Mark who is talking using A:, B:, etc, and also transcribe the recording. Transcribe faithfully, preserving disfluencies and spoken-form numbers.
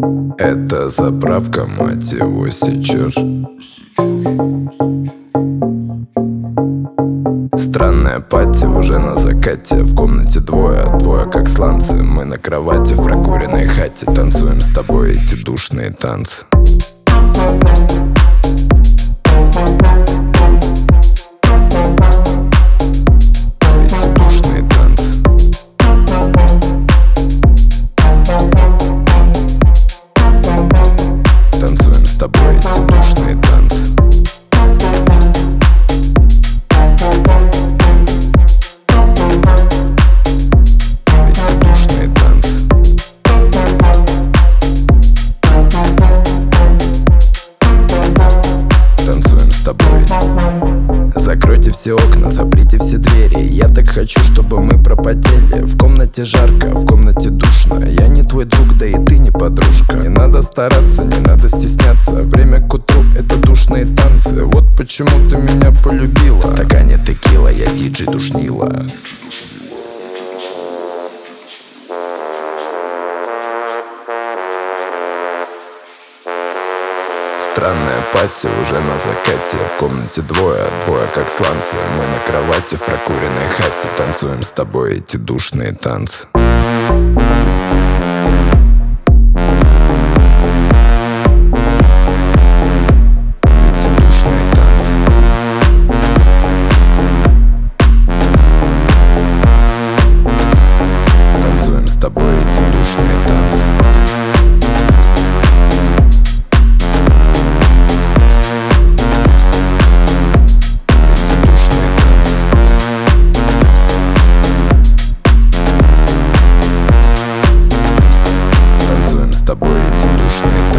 A: Это заправка, мать его, сейчас. Странная пати уже на закате. В комнате двое, двое как сланцы. Мы на кровати в прокуренной хате. Танцуем с тобой эти душные танцы. Танцуем с тобой эти душные танцы. Эти душные танцы. Танцуем с тобой. Закройте все окна, заприте все двери. Я так хочу, чтобы мы пропотели. В комнате жарко, в комнате душно. Я не твой друг, да и ты не подружка. Не надо стараться, не надо стесняться. Время к утру — это душные танцы. Вот почему ты меня полюбила. В стакане текила, я диджей душнила. Странная пати уже на закате. В комнате двое, двое как сланцы. Мы на кровати в прокуренной хате. Танцуем с тобой эти душные танцы. Эти душные танцы. Танцуем с тобой эти душные танцы. С тобой эти душные танцы.